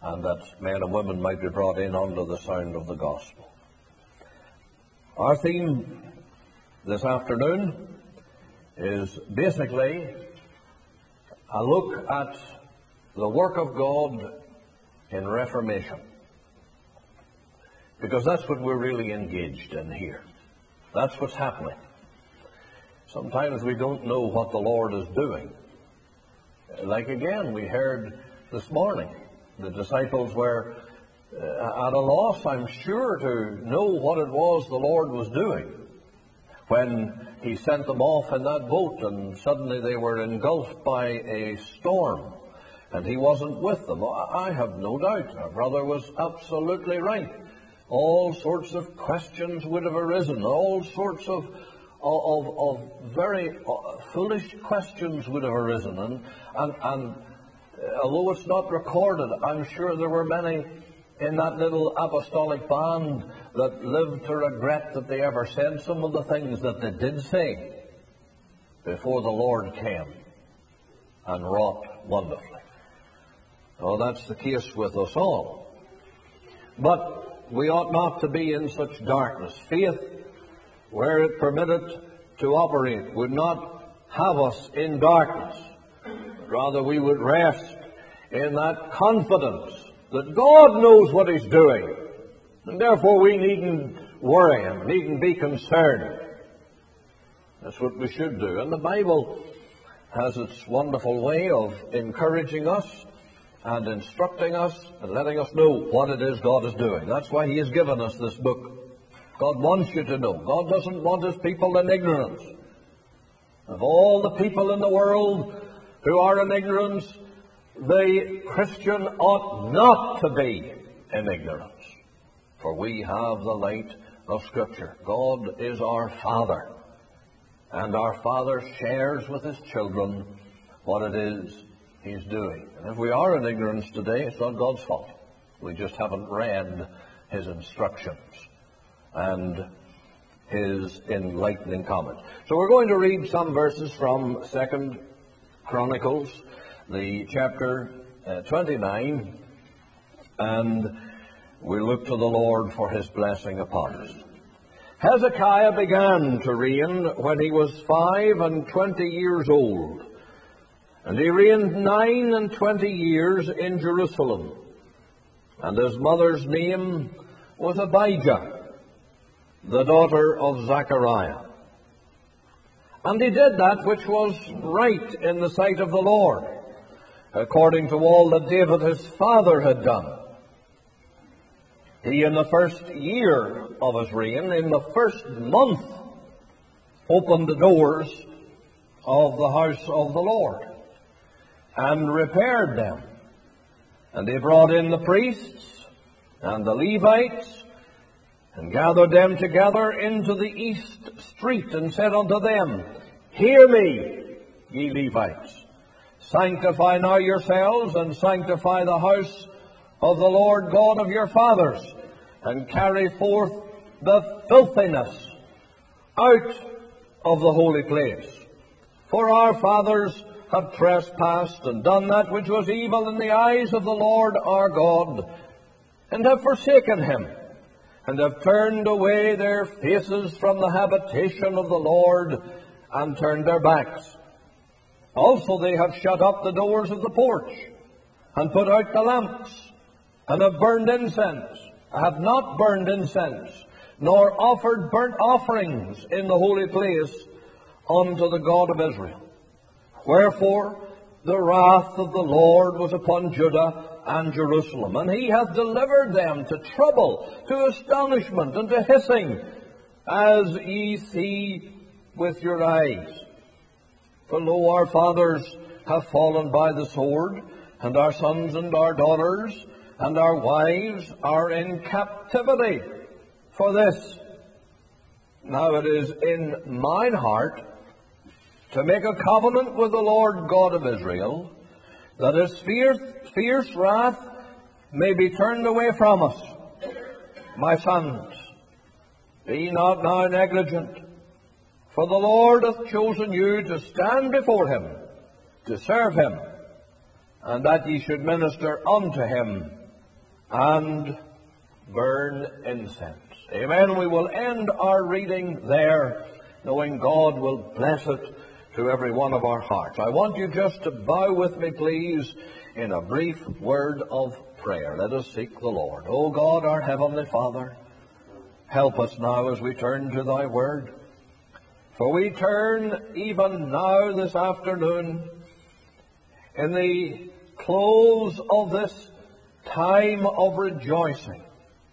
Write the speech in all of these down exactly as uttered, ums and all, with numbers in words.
and that men and women might be brought in under the sound of the gospel. Our theme this afternoon is basically a look at the work of God in Reformation, because that's what we're really engaged in here. That's what's happening. Sometimes we don't know what the Lord is doing. Like again, we heard this morning, the disciples were uh, at a loss, I'm sure, to know what it was the Lord was doing when He sent them off in that boat, and suddenly they were engulfed by a storm, and He wasn't with them. I have no doubt our brother was absolutely right. All sorts of questions would have arisen, all sorts of Of, of very foolish questions would have arisen, and, and, and although it's not recorded, I'm sure there were many in that little apostolic band that lived to regret that they ever said some of the things that they did say before the Lord came and wrought wonderfully. Oh, that's the case with us all. But we ought not to be in such darkness. Faith, where it permitted to operate, would not have us in darkness. Rather, we would rest in that confidence that God knows what He's doing, and therefore we needn't worry Him, needn't be concerned. That's what we should do. And the Bible has its wonderful way of encouraging us and instructing us and letting us know what it is God is doing. That's why He has given us this book. God wants you to know. God doesn't want His people in ignorance. Of all the people in the world who are in ignorance, the Christian ought not to be in ignorance. For we have the light of Scripture. God is our Father, and our Father shares with His children what it is He's doing. And if we are in ignorance today, it's not God's fault. We just haven't read His instructions and His enlightening comment. So we're going to read some verses from Second Chronicles, the chapter uh, twenty-nine, and we look to the Lord for His blessing upon us. Hezekiah began to reign when he was five and twenty years old, and he reigned nine and twenty years in Jerusalem, and his mother's name was Abijah, the daughter of Zechariah. And he did that which was right in the sight of the Lord, according to all that David his father had done. He, in the first year of his reign, in the first month, opened the doors of the house of the Lord and repaired them. And he brought in the priests and the Levites, and gathered them together into the east street, and said unto them, Hear me, ye Levites. Sanctify now yourselves, and sanctify the house of the Lord God of your fathers, and carry forth the filthiness out of the holy place. For our fathers have trespassed, and done that which was evil in the eyes of the Lord our God, and have forsaken Him, and have turned away their faces from the habitation of the Lord, and turned their backs. Also they have shut up the doors of the porch, and put out the lamps, and have burned incense, have not burned incense, nor offered burnt offerings in the holy place unto the God of Israel. Wherefore the wrath of the Lord was upon Judah and Jerusalem, and He hath delivered them to trouble, to astonishment, and to hissing, as ye see with your eyes. For lo, our fathers have fallen by the sword, and our sons and our daughters and our wives are in captivity for this. Now it is in mine heart to make a covenant with the Lord God of Israel, that His fierce, fierce wrath may be turned away from us. My sons, be not now negligent, for the Lord hath chosen you to stand before Him, to serve Him, and that ye should minister unto Him and burn incense. Amen. We will end our reading there, knowing God will bless it to every one of our hearts. I want you just to bow with me, please, in a brief word of prayer. Let us seek the Lord. O God, our Heavenly Father, help us now as we turn to Thy Word. For we turn even now this afternoon in the close of this time of rejoicing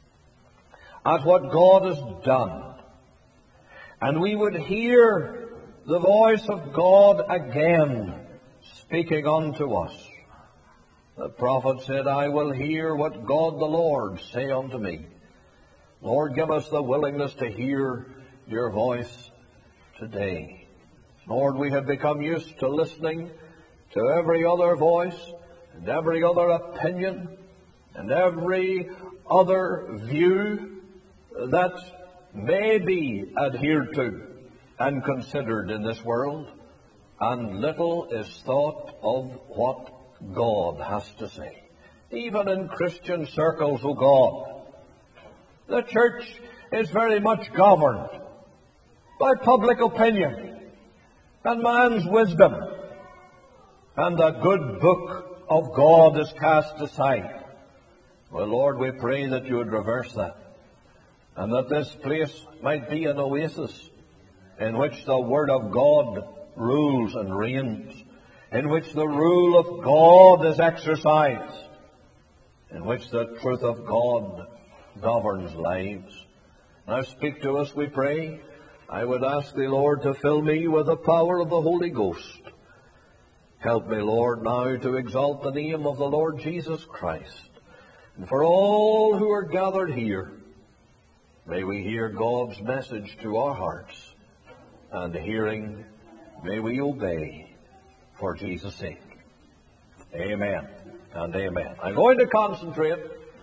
at what God has done. And we would hear the voice of God again speaking unto us. The prophet said, I will hear what God the Lord say unto me. Lord, give us the willingness to hear your voice today. Lord, we have become used to listening to every other voice and every other opinion and every other view that may be adhered to and considered in this world, and little is thought of what God has to say. Even in Christian circles, O God, the church is very much governed by public opinion and man's wisdom, and the good book of God is cast aside. Well, Lord, we pray that you would reverse that, and that this place might be an oasis in which the Word of God rules and reigns, in which the rule of God is exercised, in which the truth of God governs lives. Now speak to us, we pray. I would ask thee, Lord, to fill me with the power of the Holy Ghost. Help me, Lord, now to exalt the name of the Lord Jesus Christ. And for all who are gathered here, may we hear God's message to our hearts, and hearing, may we obey for Jesus' sake. Amen and amen. I'm going to concentrate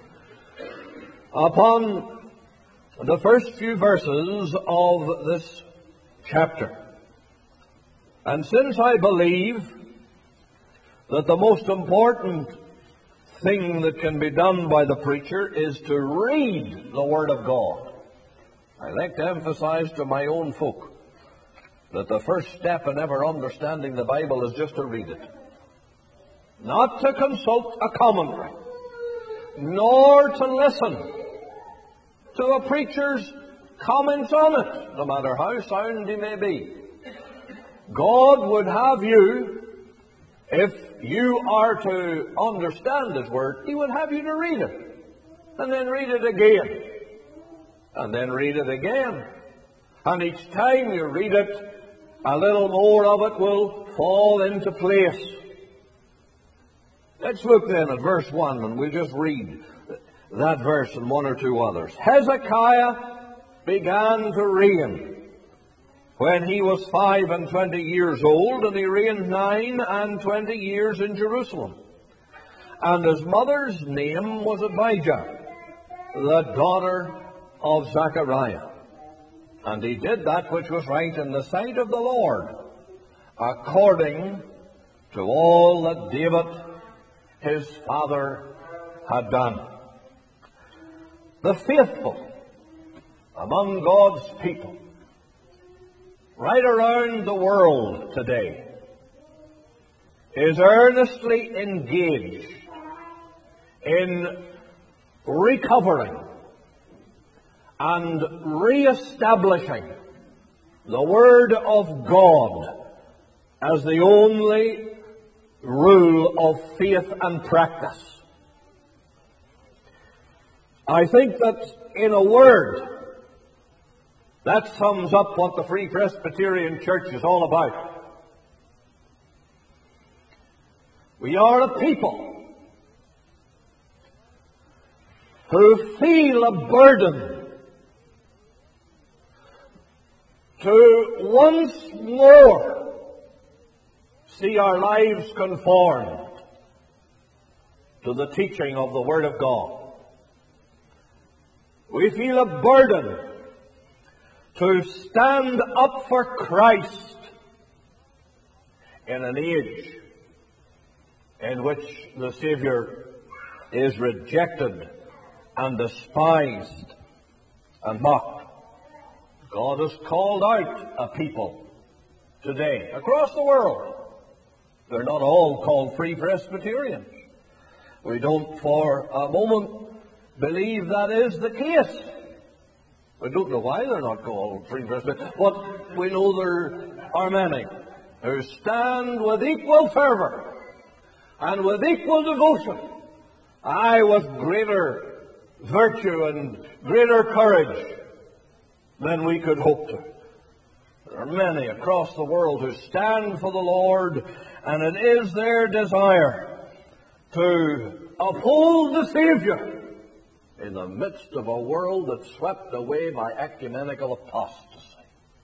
upon the first few verses of this chapter. And since I believe that the most important thing that can be done by the preacher is to read the Word of God, I like to emphasize to my own folk that the first step in ever understanding the Bible is just to read it. Not to consult a commentary, nor to listen to a preacher's comments on it, no matter how sound he may be. God would have you, if you are to understand His Word, He would have you to read it, and then read it again, and then read it again. And each time you read it, a little more of it will fall into place. Let's look then at verse one, and we'll just read that verse and one or two others. Hezekiah began to reign when he was five and twenty years old, and he reigned nine and twenty years in Jerusalem. And his mother's name was Abijah, the daughter of Zechariah. And he did that which was right in the sight of the Lord, according to all that David his father had done. The faithful among God's people right around the world today is earnestly engaged in recovering and re-establishing the Word of God as the only rule of faith and practice. I think that, in a word, that sums up what the Free Presbyterian Church is all about. We are a people who feel a burden to once more see our lives conformed to the teaching of the Word of God. We feel a burden to stand up for Christ in an age in which the Savior is rejected and despised and mocked. God has called out a people today across the world. They're not all called Free Presbyterians. We don't for a moment believe that is the case. We don't know why they're not called Free Presbyterians, but we know there are many who stand with equal fervor and with equal devotion, aye, with greater virtue and greater courage than we could hope to. There are many across the world who stand for the Lord, and it is their desire to uphold the Savior in the midst of a world that's swept away by ecumenical apostasy.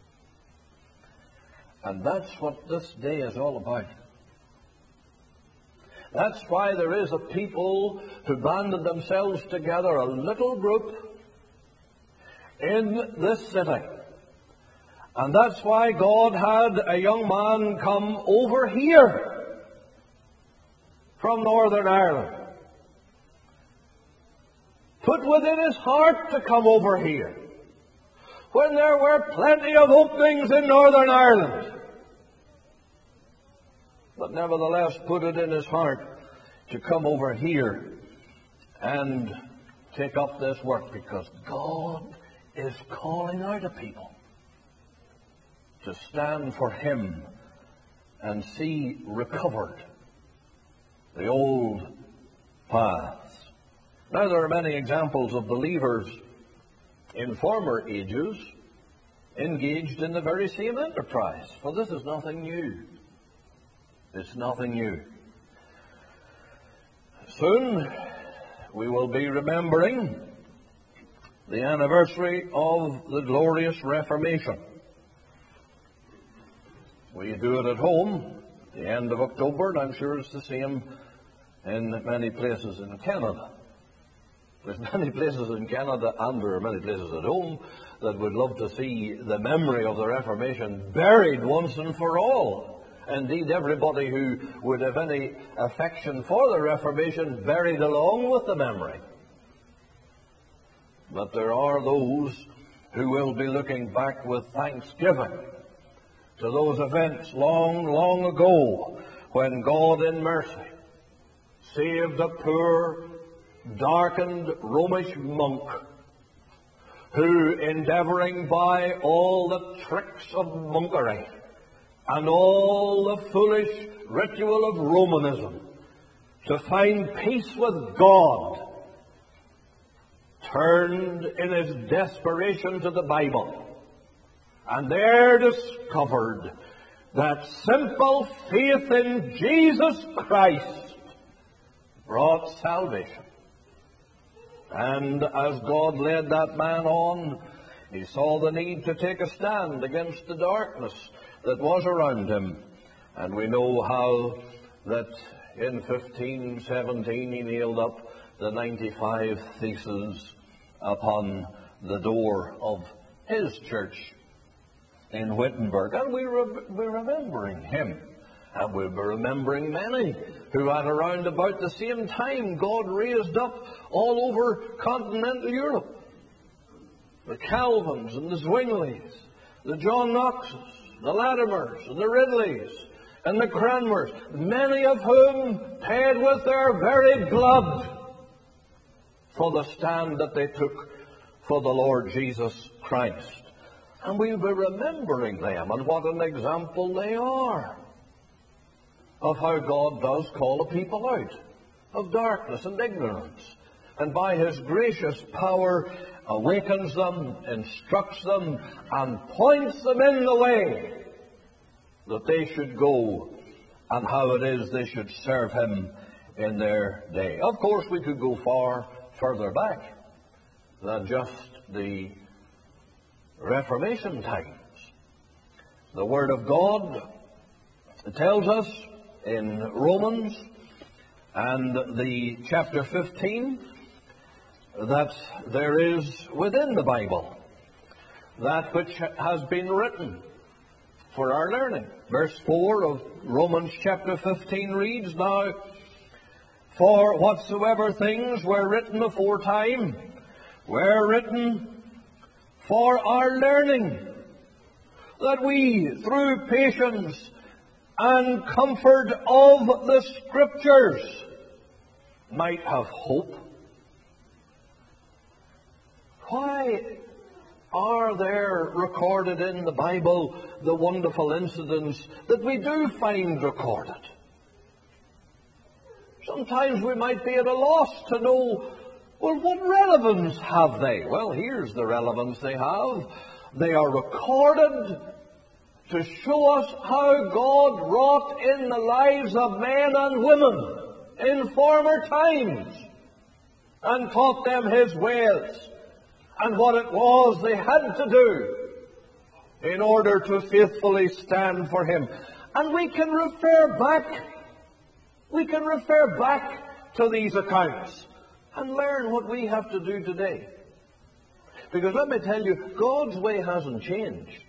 And that's what this day is all about. That's why there is a people who banded themselves together, a little group in this city. And that's why God had a young man come over here from Northern Ireland. Put within his heart to come over here when there were plenty of openings in Northern Ireland. But nevertheless put it in his heart to come over here and take up this work, because God is calling out a people to stand for Him and see recovered the old paths. Now, there are many examples of believers in former ages engaged in the very same enterprise, for this is nothing new. It's nothing new. Soon we will be remembering the anniversary of the glorious Reformation. We do it at home, the end of October, and I'm sure it's the same in many places in Canada. There's many places in Canada, and there are many places at home, that would love to see the memory of the Reformation buried once and for all. Indeed, everybody who would have any affection for the Reformation buried along with the memory. But there are those who will be looking back with thanksgiving to those events long, long ago, when God in mercy saved a poor, darkened Romish monk who, endeavouring by all the tricks of monkery and all the foolish ritual of Romanism to find peace with God, turned in his desperation to the Bible, and there discovered that simple faith in Jesus Christ brought salvation. And as God led that man on, he saw the need to take a stand against the darkness that was around him. And we know how that in fifteen seventeen he nailed up the ninety-five theses upon the door of his church in Wittenberg. And we re- we're remembering him. And we'll be remembering many who at around about the same time God raised up all over continental Europe. The Calvins and the Zwinglies, the John Knoxes, the Latimers and the Ridleys and the Cranmers, many of whom paid with their very blood for the stand that they took for the Lord Jesus Christ. And we'll be remembering them, and what an example they are of how God does call a people out of darkness and ignorance, and by His gracious power awakens them, instructs them, and points them in the way that they should go and how it is they should serve Him in their day. Of course, we could go far further back than just the Reformation times. The Word of God tells us in Romans and the chapter fifteen that there is within the Bible that which has been written for our learning. Verse four of Romans chapter fifteen reads, "Now For whatsoever things were written aforetime were written for our learning, that we, through patience and comfort of the Scriptures, might have hope. Why are there recorded in the Bible the wonderful incidents that we do find recorded? Sometimes we might be at a loss to know, well, what relevance have they? Well, here's the relevance they have. They are recorded to show us how God wrought in the lives of men and women in former times and taught them His ways and what it was they had to do in order to faithfully stand for Him. And we can refer back, we can refer back to these accounts and learn what we have to do today. Because let me tell you, God's way hasn't changed.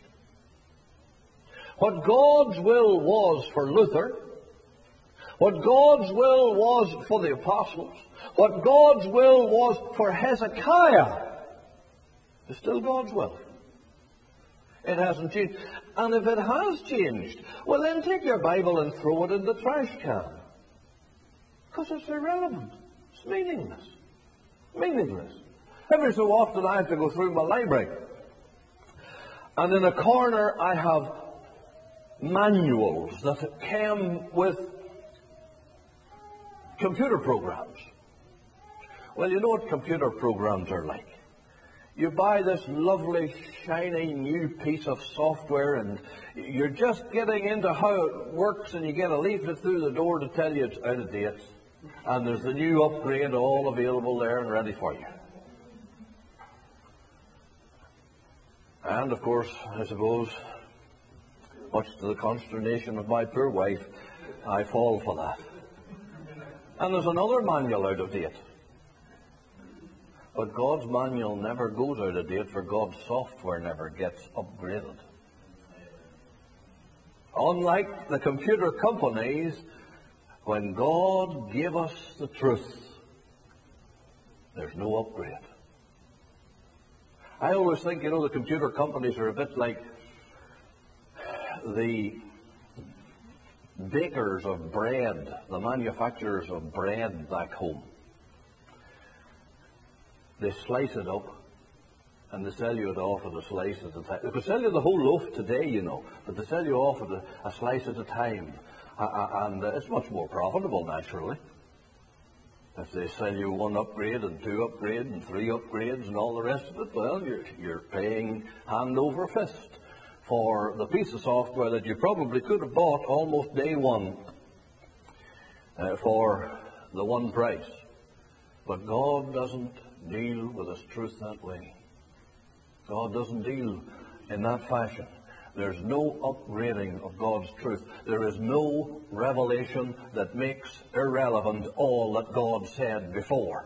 What God's will was for Luther, what God's will was for the apostles, what God's will was for Hezekiah, is still God's will. It hasn't changed. And if it has changed, well then take your Bible and throw it in the trash can. Because it's irrelevant. It's meaningless. Meaningless. Every so often I have to go through my library. And in a corner I have manuals that came with computer programs. Well, you know what computer programs are like. You buy this lovely, shiny new piece of software and you're just getting into how it works, and you get a leaflet through the door to tell you it's out of date. And there's the new upgrade all available there and ready for you. And, of course, I suppose, much to the consternation of my poor wife, I fall for that. And there's another manual out of date. But God's manual never goes out of date, for God's software never gets upgraded. Unlike the computer companies, when God gave us the truth, there's no upgrade. I always think, you know, the computer companies are a bit like the bakers of bread, the manufacturers of bread back home. They slice it up and they sell you it off at a slice at a time. They could sell you the whole loaf today, you know, but they sell you off at a, a slice at a time. Uh, and uh, it's much more profitable, naturally. If they sell you one upgrade and two upgrades and three upgrades and all the rest of it, well, you're, you're paying hand over fist for the piece of software that you probably could have bought almost day one uh, for the one price. But God doesn't deal with His truth that way. God doesn't deal in that fashion. There's no upgrading of God's truth. There is no revelation that makes irrelevant all that God said before.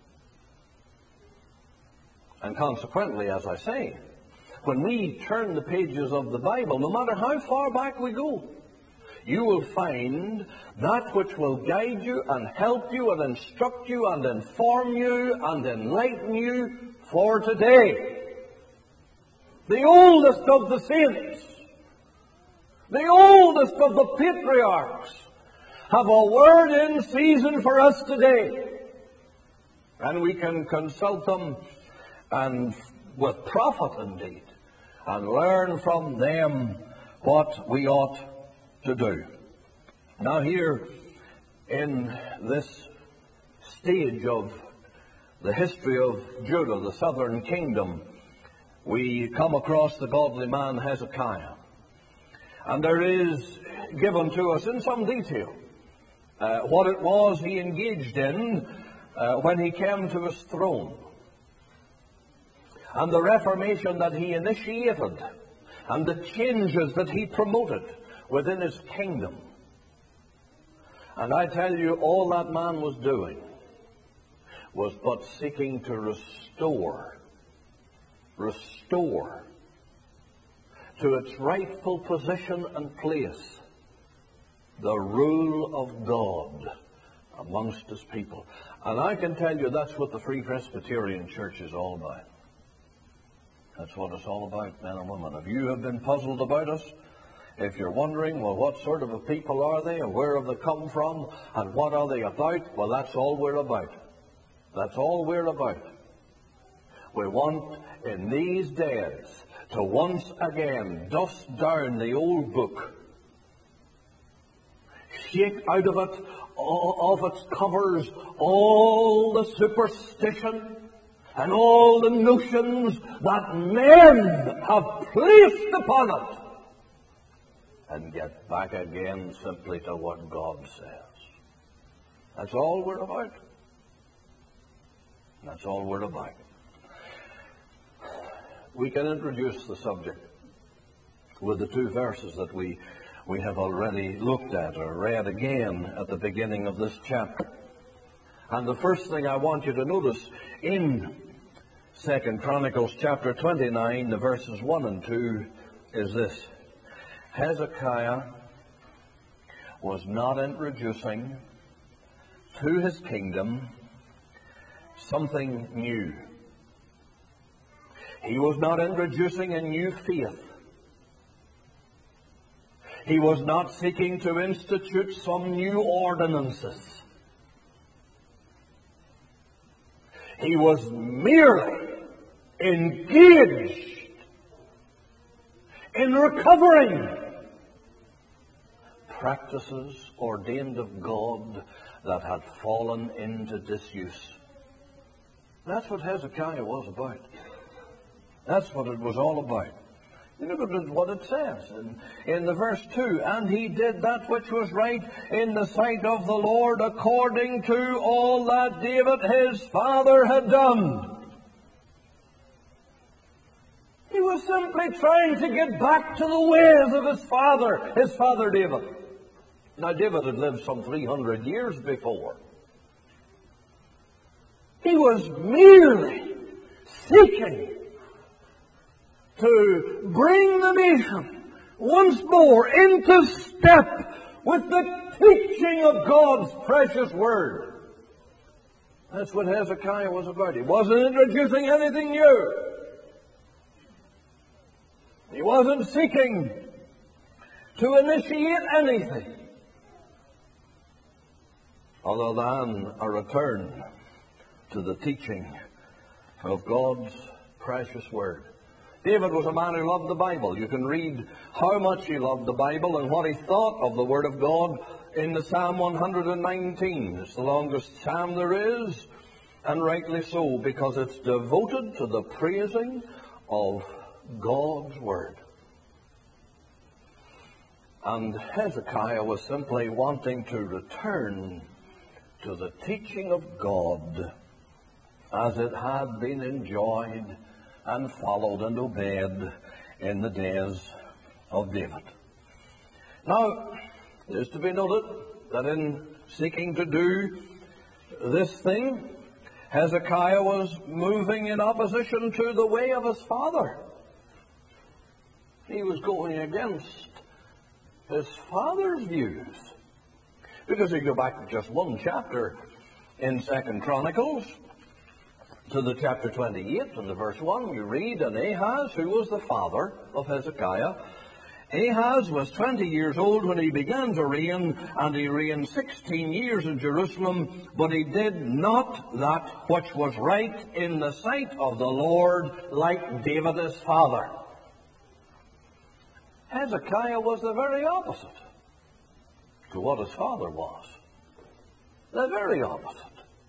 And consequently, as I say, when we turn the pages of the Bible, no matter how far back we go, you will find that which will guide you and help you and instruct you and inform you and enlighten you for today. The oldest of the saints, the oldest of the patriarchs, have a word in season for us today. And we can consult them, and with profit indeed, and learn from them what we ought to do. Now here, in this stage of the history of Judah, the southern kingdom, we come across the godly man Hezekiah. And there is given to us in some detail uh, what it was he engaged in uh, when he came to his throne, and the reformation that he initiated, and the changes that he promoted within his kingdom. And I tell you, all that man was doing was but seeking to restore restore to its rightful position and place the rule of God amongst his people. And I can tell you that's what the Free Presbyterian Church is all about. That's what it's all about, men and women. If you have been puzzled about us, if you're wondering, well, what sort of a people are they, and where have they come from, and what are they about, well, that's all we're about. That's all we're about. We want, in these days, to once again dust down the old book, shake out of it, off its covers, all the superstition and all the notions that men have placed upon it, and get back again simply to what God says. That's all we're about. That's all we're about. We can introduce the subject with the two verses that we, we have already looked at or read again at the beginning of this chapter. And the first thing I want you to notice in Second Chronicles chapter twenty-nine, the verses one and two, is this. Hezekiah was not introducing to his kingdom something new. He was not introducing a new faith. He was not seeking to institute some new ordinances. He was merely engaged in recovering practices ordained of God that had fallen into disuse. That's what Hezekiah was about. That's what it was all about. You look at what it says in, in the verse two. And he did that which was right in the sight of the Lord, according to all that David his father had done. He was simply trying to get back to the ways of his father, his father David. Now, David had lived some three hundred years before. He was merely seeking to bring the nation once more into step with the teaching of God's precious Word. That's what Hezekiah was about. He wasn't introducing anything new. He wasn't seeking to initiate anything other than a return to the teaching of God's precious Word. David was a man who loved the Bible. You can read how much he loved the Bible and what he thought of the Word of God in the Psalm one hundred nineteen. It's the longest psalm there is, and rightly so, because it's devoted to the praising of God's Word. And Hezekiah was simply wanting to return to the teaching of God as it had been enjoyed and followed and obeyed in the days of David. Now, it is to be noted that in seeking to do this thing, Hezekiah was moving in opposition to the way of his father. He was going against his father's views. Because if you go back just one chapter in Second Chronicles, to the chapter twenty-eight and the verse one, we read, and Ahaz, who was the father of Hezekiah, Ahaz was twenty years old when he began to reign, and he reigned sixteen years in Jerusalem, but he did not that which was right in the sight of the Lord, like David his father. Hezekiah was the very opposite to what his father was. The very opposite.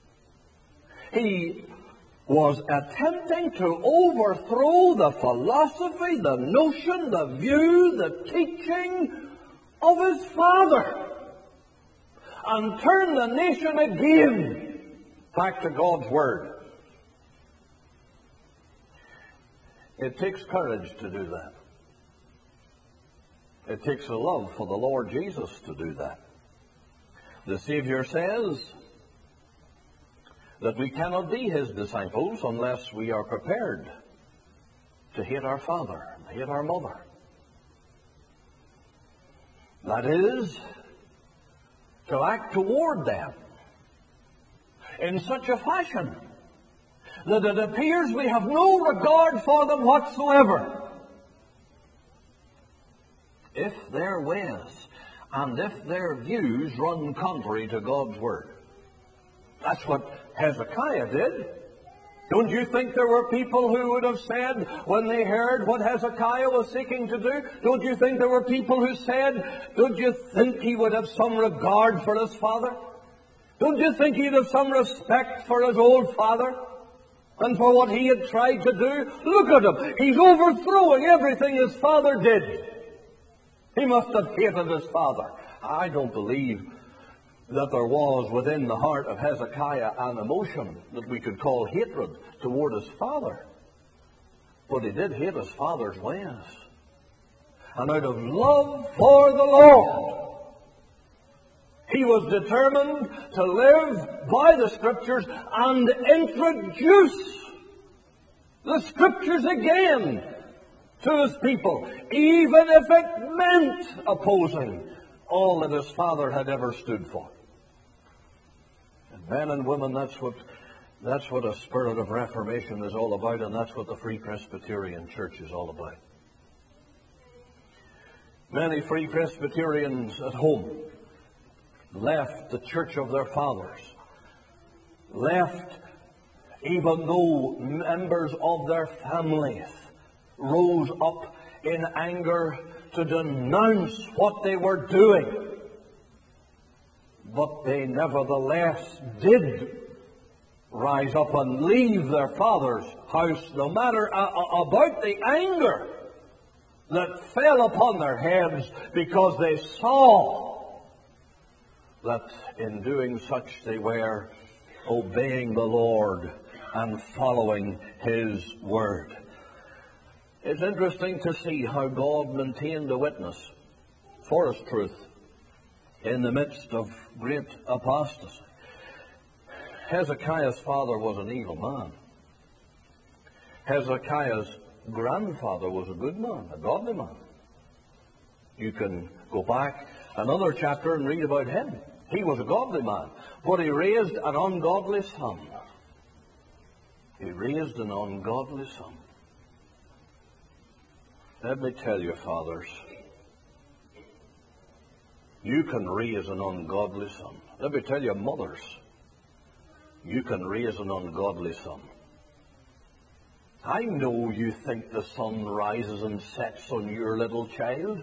He was attempting to overthrow the philosophy, the notion, the view, the teaching of his father, and turn the nation again back to God's Word. It takes courage to do that. It takes a love for the Lord Jesus to do that. The Savior says that we cannot be His disciples unless we are prepared to hate our father and hate our mother. That is, to act toward them in such a fashion that it appears we have no regard for them whatsoever. If their ways and if their views run contrary to God's Word. That's what Hezekiah did. Don't you think there were people who would have said, when they heard what Hezekiah was seeking to do, don't you think there were people who said, don't you think he would have some regard for his father? Don't you think he'd have some respect for his old father? And for what he had tried to do? Look at him. He's overthrowing everything his father did. He must have hated his father. I don't believe that there was within the heart of Hezekiah an emotion that we could call hatred toward his father. But he did hate his father's ways. And out of love for the Lord, he was determined to live by the Scriptures and introduce the Scriptures again to his people, even if it meant opposing all that his father had ever stood for. And men and women, that's what that's what a spirit of reformation is all about, and that's what the Free Presbyterian Church is all about. Many Free Presbyterians at home left the church of their fathers, left even though members of their families rose up in anger to denounce what they were doing. But they nevertheless did rise up and leave their father's house, no matter about the anger that fell upon their heads, because they saw that in doing such they were obeying the Lord and following His Word. It's interesting to see how God maintained a witness for His truth in the midst of great apostasy. Hezekiah's father was an evil man. Hezekiah's grandfather was a good man, a godly man. You can go back another chapter and read about him. He was a godly man, but he raised an ungodly son. He raised an ungodly son. Let me tell you, fathers, you can raise an ungodly son. Let me tell you, mothers, you can raise an ungodly son. I know you think the sun rises and sets on your little child.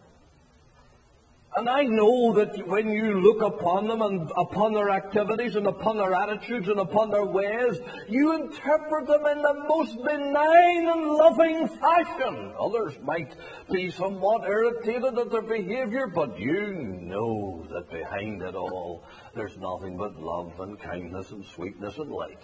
And I know that when you look upon them and upon their activities and upon their attitudes and upon their ways, you interpret them in the most benign and loving fashion. Others might be somewhat irritated at their behavior, but you know that behind it all, there's nothing but love and kindness and sweetness and light.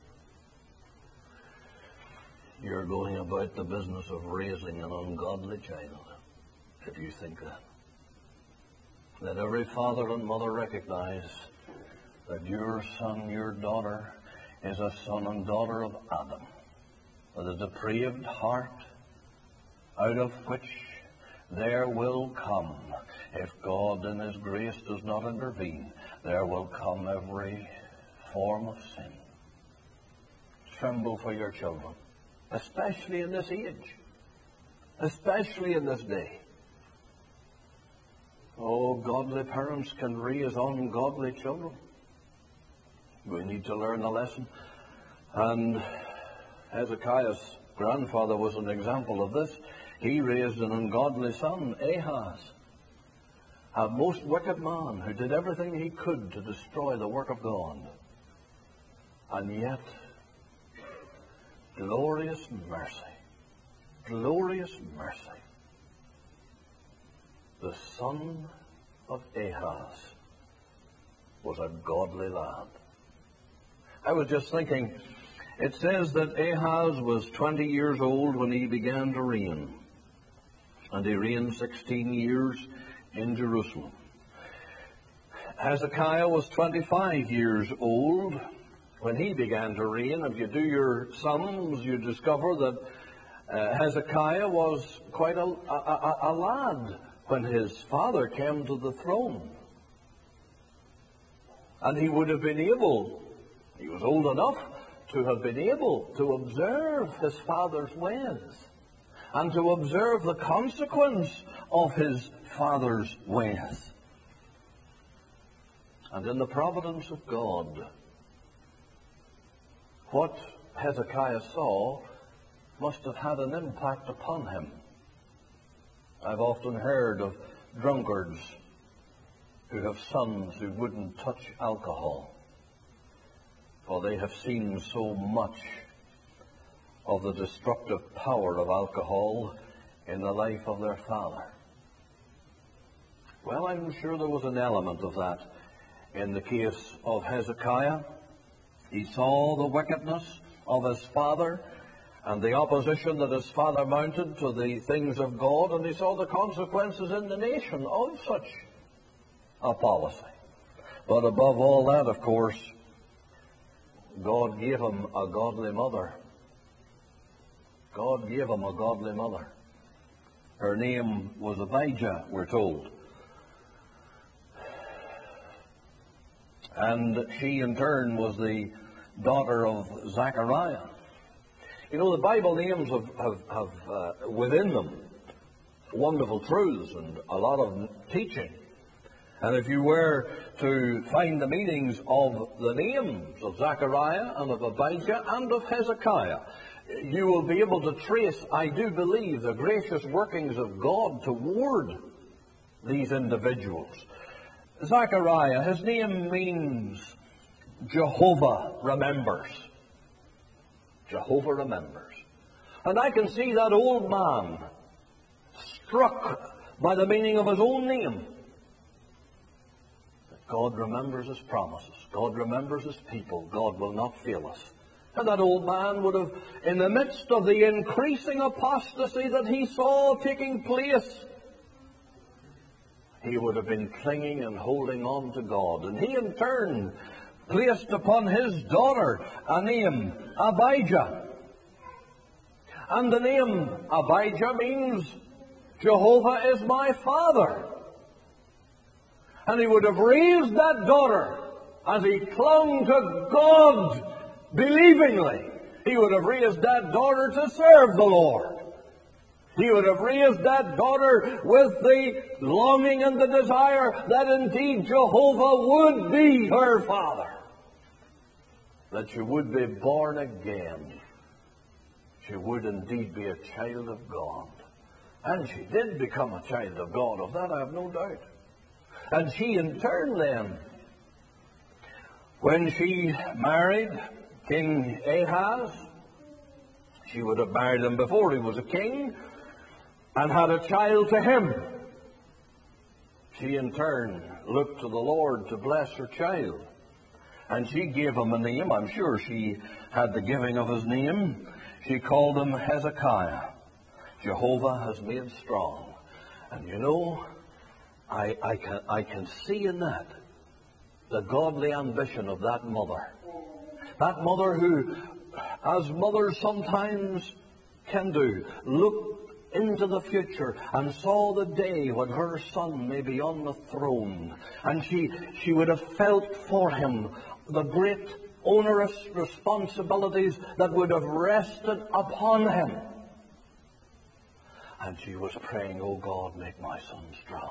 You're going about the business of raising an ungodly child, if you think that. Let every father and mother recognize that your son, your daughter, is a son and daughter of Adam, with a depraved heart, out of which there will come, if God in His grace does not intervene, there will come every form of sin. Tremble for your children, especially in this age, especially in this day. Oh, godly parents can raise ungodly children. We need to learn the lesson. And Hezekiah's grandfather was an example of this. He raised an ungodly son, Ahaz, a most wicked man who did everything he could to destroy the work of God. And yet, glorious mercy, glorious mercy. The son of Ahaz was a godly lad. I was just thinking, it says that Ahaz was twenty years old when he began to reign. And he reigned sixteen years in Jerusalem. Hezekiah was twenty-five years old when he began to reign. If you do your sums, you discover that uh, Hezekiah was quite a, a, a, a lad when his father came to the throne. And he would have been able He was old enough to have been able to observe his father's ways and to observe the consequence of his father's ways. And in the providence of God, what Hezekiah saw must have had an impact upon him. I've often heard of drunkards who have sons who wouldn't touch alcohol, for they have seen so much of the destructive power of alcohol in the life of their father. Well, I'm sure there was an element of that in the case of Hezekiah. He saw the wickedness of his father and the opposition that his father mounted to the things of God, and he saw the consequences in the nation of such a policy. But above all that, of course, God gave him a godly mother. God gave him a godly mother. Her name was Abijah, we're told. And she, in turn, was the daughter of Zechariah. You know, the Bible names have, have, have uh, within them wonderful truths and a lot of teaching. And if you were to find the meanings of the names of Zechariah and of Abijah and of Hezekiah, you will be able to trace, I do believe, the gracious workings of God toward these individuals. Zechariah, his name means Jehovah remembers. Jehovah remembers. And I can see that old man struck by the meaning of his own name. That God remembers his promises. God remembers his people. God will not fail us. And that old man would have, in the midst of the increasing apostasy that he saw taking place, he would have been clinging and holding on to God. And he in turn placed upon his daughter a name, Abijah. And the name Abijah means Jehovah is my father. And he would have raised that daughter as he clung to God believingly. He would have raised that daughter to serve the Lord. He would have raised that daughter with the longing and the desire that indeed Jehovah would be her father. That she would be born again. She would indeed be a child of God. And she did become a child of God. Of that I have no doubt. And she in turn then, when she married King Ahaz, she would have married him before he was a king, and had a child to him. She in turn looked to the Lord to bless her child. And she gave him a name. I'm sure she had the giving of his name. She called him Hezekiah. Jehovah has made strong. And you know, I, I, can, I can see in that the godly ambition of that mother. That mother who, as mothers sometimes can do, looked into the future and saw the day when her son may be on the throne. And she, she would have felt for him the great onerous responsibilities that would have rested upon him. And she was praying, oh God, make my son strong.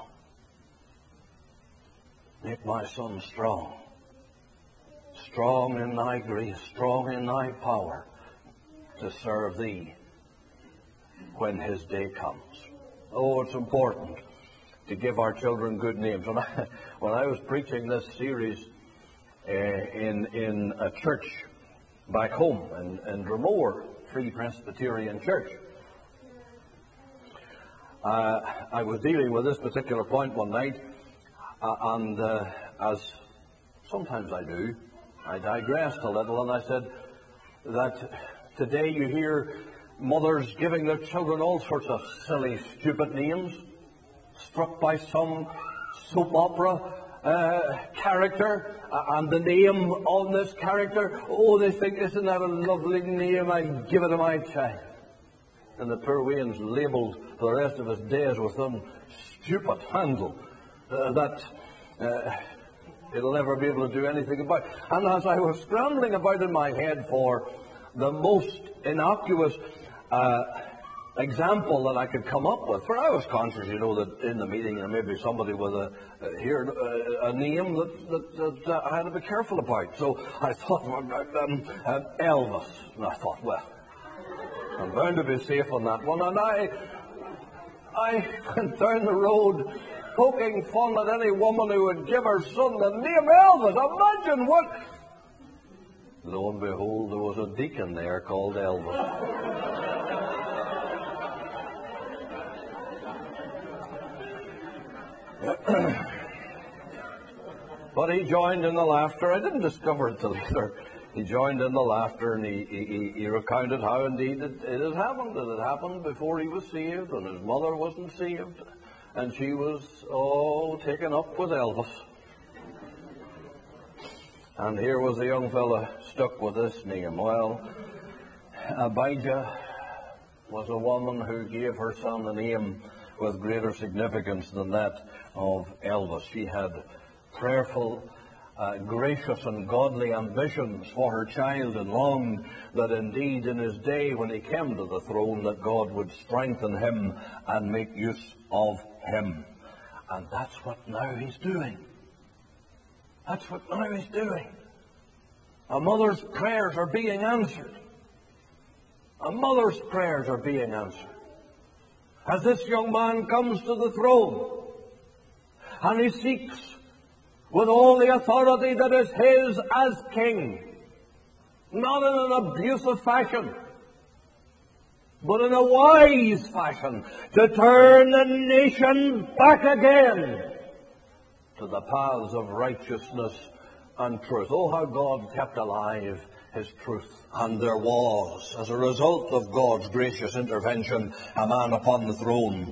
Make my son strong. Strong in thy grace, strong in thy power to serve thee when his day comes. Oh, it's important to give our children good names. When I, when I was preaching this series uh, in, in a church back home in, in Dromore, Free Presbyterian Church, uh, I was dealing with this particular point one night, uh, and uh, as sometimes I do, I digressed a little, and I said that today you hear mothers giving their children all sorts of silly, stupid names, struck by some soap opera uh, character, uh, and the name on this character, oh, they think, isn't that a lovely name? I'd give it to my child. And the poor Wayne's labelled for the rest of his days with some stupid handle uh, that uh, He'll never be able to do anything about it. And as I was scrambling about in my head for the most innocuous uh, example that I could come up with, for I was conscious, you know, that in the meeting there may be somebody with a uh, here uh, a name that, that, that uh, I had to be careful about. So I thought, well, um, uh, Elvis. And I thought, well, I'm bound to be safe on that one. And I, I went down the road poking fun at any woman who would give her son the name Elvis. Imagine what... Lo and behold, there was a deacon there called Elvis. But he joined in the laughter. I didn't discover it till later. He joined in the laughter, and he, he, he recounted how indeed it, it had happened. It had happened before he was saved, and his mother wasn't saved, and she was, oh, taken up with Elvis. And here was the young fella stuck with this name. Well, Abijah was a woman who gave her son a name with greater significance than that of Elvis. She had prayerful, uh, gracious and godly ambitions for her child, and longed that indeed in his day when he came to the throne that God would strengthen him and make use of him. And that's what now he's doing. That's what now he's doing. A mother's prayers are being answered. A mother's prayers are being answered. As this young man comes to the throne, and he seeks with all the authority that is his as king, not in an abusive fashion, but in a wise fashion, to turn the nation back again to the paths of righteousness and truth. Oh, how God kept alive his truth. And there was, as a result of God's gracious intervention, a man upon the throne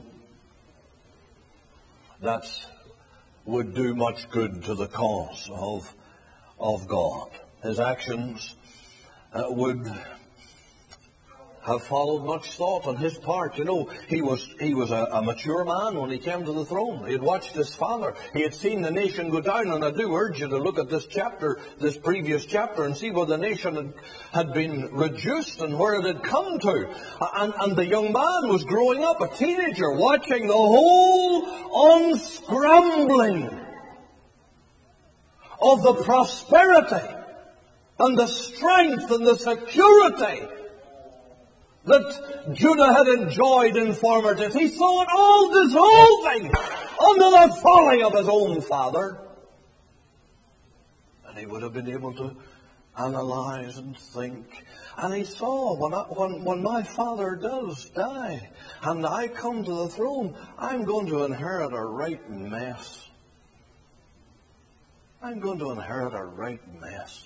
that would do much good to the cause of, of God. His actions uh, would have followed much thought on his part. You know, he was he was a, a mature man when he came to the throne. He had watched his father. He had seen the nation go down. And I do urge you to look at this chapter, this previous chapter, and see where the nation had, had been reduced and where it had come to. And, and the young man was growing up, a teenager, watching the whole unscrambling of the prosperity and the strength and the security that Judah had enjoyed in former days. He saw it all dissolving under the folly of his own father. And he would have been able to analyze and think. And he saw, when, I, when, when my father does die, and I come to the throne, I'm going to inherit a right mess. I'm going to inherit a right mess.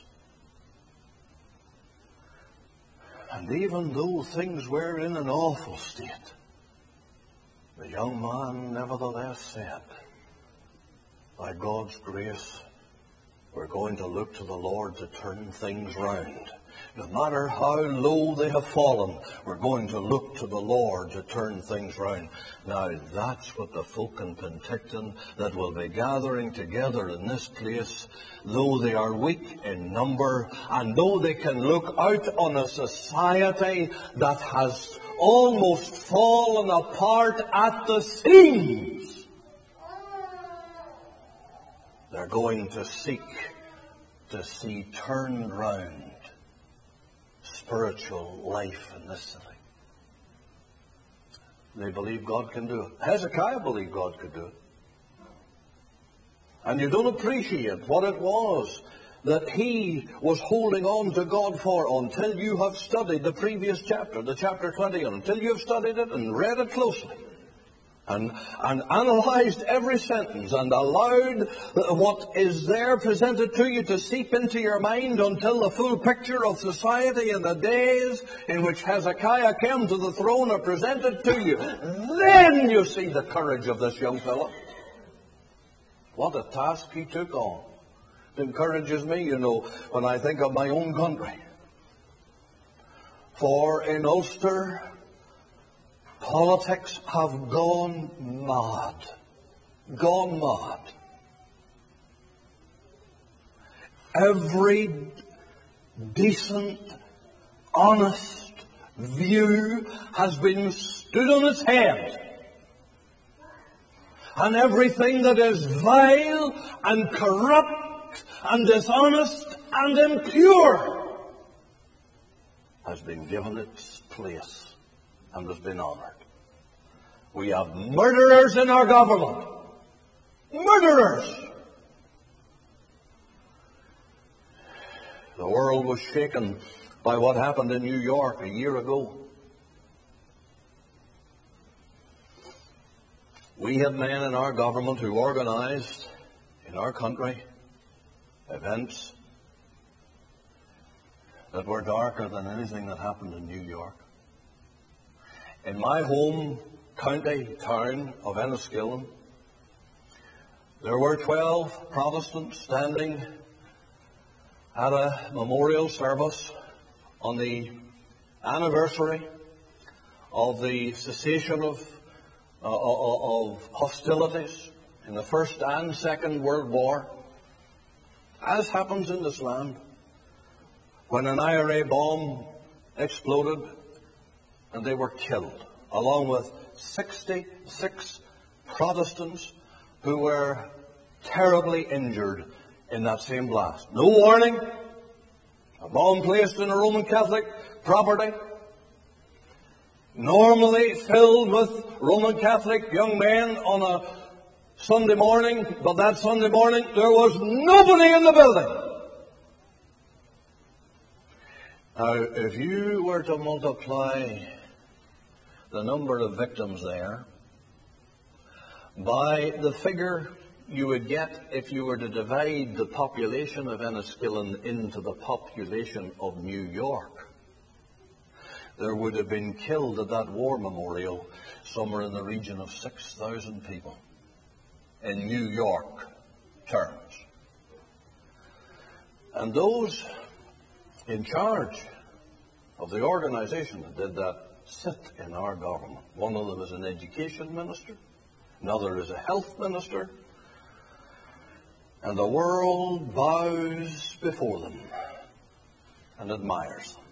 And even though things were in an awful state, the young man nevertheless said, by God's grace, we're going to look to the Lord to turn things round. No matter how low they have fallen, we're going to look to the Lord to turn things round. Now, that's what the folk in Penticton that will be gathering together in this place, though they are weak in number, and though they can look out on a society that has almost fallen apart at the seams, they're going to seek to see turned round spiritual life in this city. They believe God can do it. Hezekiah believed God could do it. And you don't appreciate what it was that he was holding on to God for until you have studied the previous chapter, the chapter twenty, until you have studied it and read it closely. And, and analyzed every sentence and allowed what is there presented to you to seep into your mind until the full picture of society in the days in which Hezekiah came to the throne are presented to you. Then you see the courage of this young fellow. What a task he took on. It encourages me, you know, when I think of my own country. For in Ulster, politics have gone mad. Gone mad. Every decent, honest view has been stood on its head. And everything that is vile and corrupt and dishonest and impure has been given its place and has been honored. We have murderers in our government. Murderers! The world was shaken by what happened in New York a year ago. We had men in our government who organized in our country events that were darker than anything that happened in New York. In my home county town of Enniskillen, there were twelve Protestants standing at a memorial service on the anniversary of the cessation of Uh, of hostilities in the First and Second World War, as happens in this land, when an I R A bomb exploded and they were killed, along with sixty-six Protestants who were terribly injured in that same blast. No warning, a bomb placed in a Roman Catholic property, normally filled with Roman Catholic young men on a Sunday morning, but that Sunday morning there was nobody in the building. Now, if you were to multiply the number of victims there by the figure you would get if you were to divide the population of Enniskillen into the population of New York, there would have been killed at that war memorial somewhere in the region of six thousand people in New York terms. And those in charge of the organization that did that sit in our government. One of them is an education minister, another is a health minister, and the world bows before them and admires them.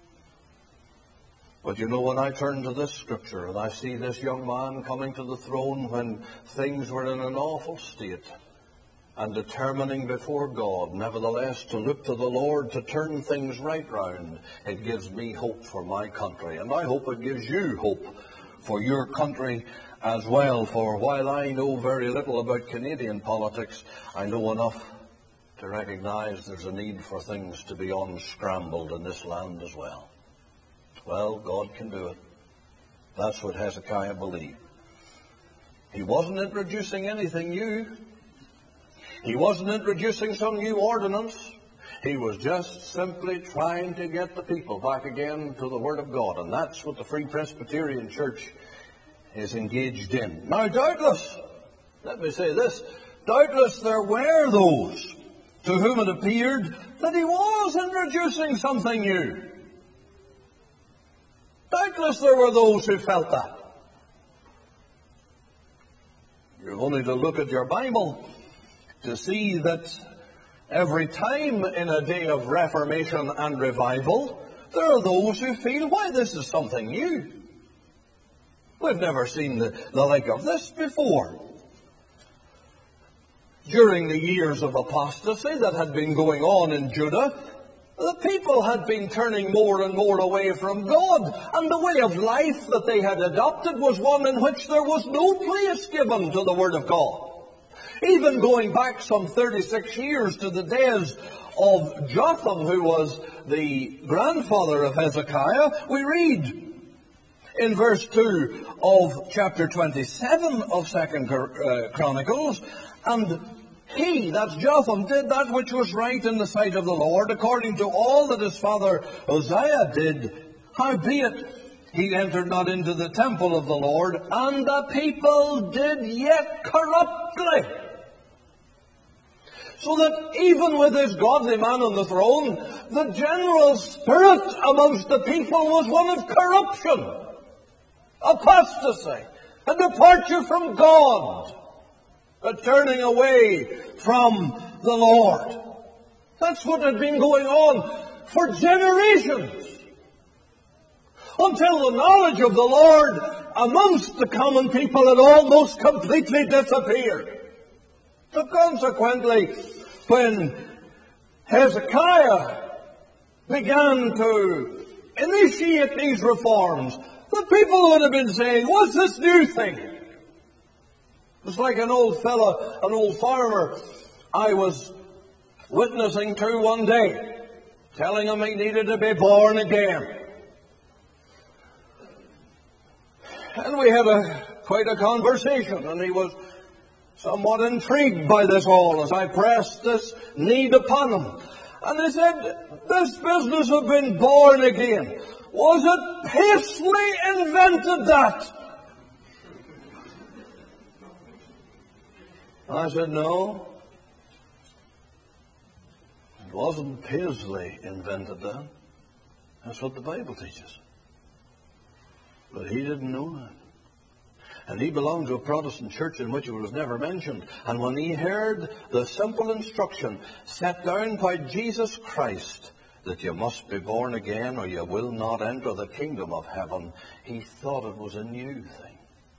But you know, when I turn to this scripture and I see this young man coming to the throne when things were in an awful state and determining before God, nevertheless, to look to the Lord to turn things right round, it gives me hope for my country. And I hope it gives you hope for your country as well. For while I know very little about Canadian politics, I know enough to recognize there's a need for things to be unscrambled in this land as well. Well, God can do it. That's what Hezekiah believed. He wasn't introducing anything new. He wasn't introducing some new ordinance. He was just simply trying to get the people back again to the Word of God. And that's what the Free Presbyterian Church is engaged in. Now, doubtless, let me say this, doubtless there were those to whom it appeared that he was introducing something new. Doubtless there were those who felt that. You're only to look at your Bible to see that every time in a day of reformation and revival, there are those who feel, why, this is something new. We've never seen the, the like of this before. During the years of apostasy that had been going on in Judah, the people had been turning more and more away from God, and the way of life that they had adopted was one in which there was no place given to the Word of God. Even going back some thirty-six years to the days of Jotham, who was the grandfather of Hezekiah, we read in verse two of chapter twenty-seven of Second Chronicles, and he, that's Jotham, did that which was right in the sight of the Lord, according to all that his father Uzziah did. Howbeit, he entered not into the temple of the Lord, and the people did yet corruptly. So that even with this godly man on the throne, the general spirit amongst the people was one of corruption, apostasy, a departure from God, a turning away from the Lord. That's what had been going on for generations, until the knowledge of the Lord amongst the common people had almost completely disappeared. So consequently, when Hezekiah began to initiate these reforms, the people would have been saying, what's this new thing? It's like an old fella, an old farmer I was witnessing to one day, telling him he needed to be born again. And we had a quite a conversation, and he was somewhat intrigued by this all as I pressed this need upon him. And he said, this business of being born again, was it Paisley invented that? I said, no. It wasn't Paisley invented that. That's what the Bible teaches. But he didn't know that. And he belonged to a Protestant church in which it was never mentioned. And when he heard the simple instruction set down by Jesus Christ that you must be born again or you will not enter the kingdom of heaven, he thought it was a new thing.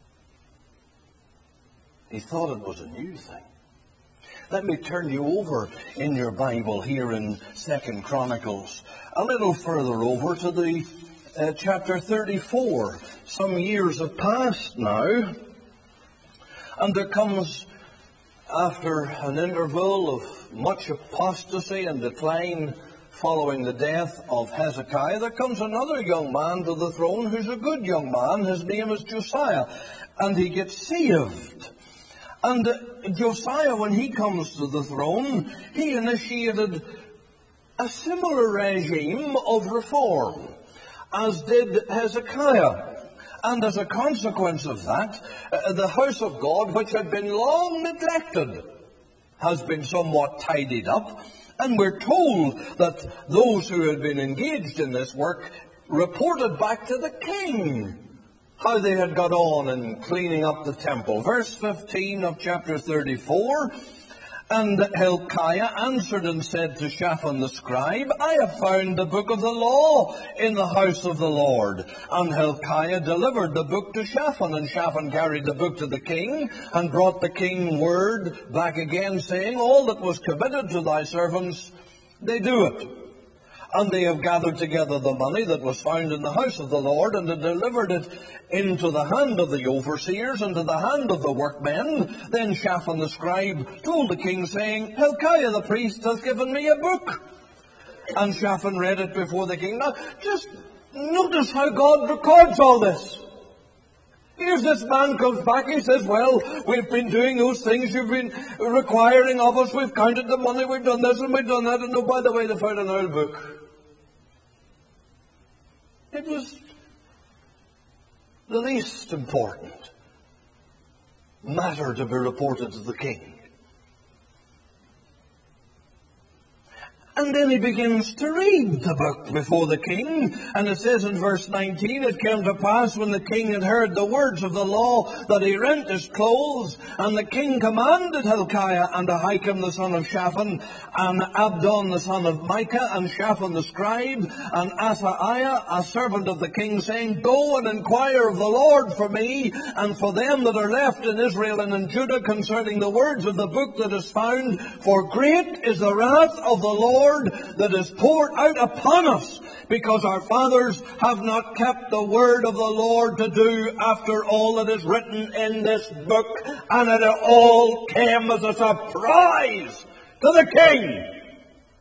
He thought it was a new thing. Let me turn you over in your Bible here in Second Chronicles, a little further over to the uh, chapter thirty-four. Some years have passed now, and there comes, after an interval of much apostasy and decline following the death of Hezekiah, there comes another young man to the throne who's a good young man. His name is Josiah, and he gets saved. And uh, Josiah, when he comes to the throne, he initiated a similar regime of reform as did Hezekiah. And as a consequence of that, uh, the house of God, which had been long neglected, has been somewhat tidied up. And we're told that those who had been engaged in this work reported back to the king how they had got on in cleaning up the temple. Verse fifteen of chapter thirty-four, and Hilkiah answered and said to Shaphan the scribe, I have found the book of the law in the house of the Lord. And Hilkiah delivered the book to Shaphan, and Shaphan carried the book to the king, and brought the king word back again, saying, all that was committed to thy servants, they do it. And they have gathered together the money that was found in the house of the Lord, and have delivered it into the hand of the overseers, and to the hand of the workmen. Then Shaphan the scribe told the king, saying, Hilkiah the priest has given me a book. And Shaphan read it before the king. Now, just notice how God records all this. Here's this man comes back, he says, well, we've been doing those things you've been requiring of us, we've counted the money, we've done this and we've done that, and oh, by the way, they found an old book. It was the least important matter to be reported to the king. And then he begins to read the book before the king. And it says in verse nineteen, it came to pass when the king had heard the words of the law that he rent his clothes. And the king commanded Hilkiah and Ahikam the son of Shaphan, and Abdon the son of Micah, and Shaphan the scribe, and Asaiah, a servant of the king, saying, go and inquire of the Lord for me, and for them that are left in Israel and in Judah, concerning the words of the book that is found. For great is the wrath of the Lord that is poured out upon us, because our fathers have not kept the word of the Lord to do after all that is written in this book. And it all came as a surprise to the king.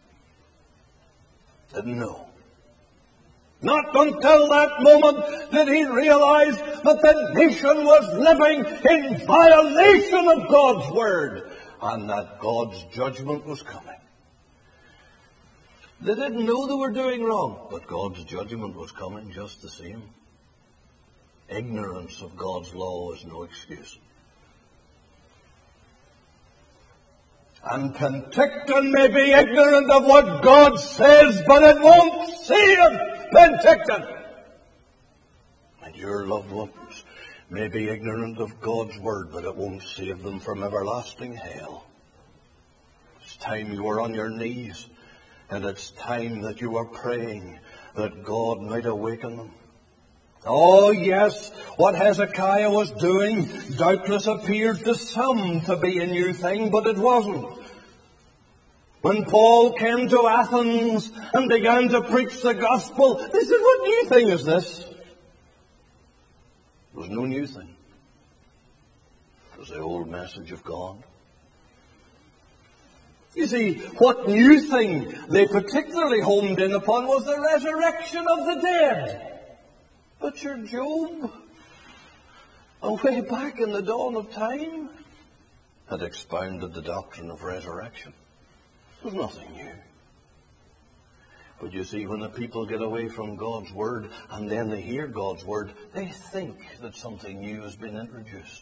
Didn't know. Not until that moment did he realize that the nation was living in violation of God's word, and that God's judgment was coming. They didn't know they were doing wrong, but God's judgment was coming just the same. Ignorance of God's law is no excuse. And Penticton may be ignorant of what God says, but it won't save Penticton. And your loved ones may be ignorant of God's word, but it won't save them from everlasting hell. It's time you were on your knees And it's time that you are praying that God might awaken them. Oh yes, what Hezekiah was doing doubtless appeared to some to be a new thing, but it wasn't. When Paul came to Athens and began to preach the gospel, they said, what new thing is this? It was no new thing. It was the old message of God. You see, what new thing they particularly homed in upon was the resurrection of the dead. But your Job, way back in the dawn of time, had expounded the doctrine of resurrection. It was nothing new. But you see, when the people get away from God's Word and then they hear God's Word, they think that something new has been introduced.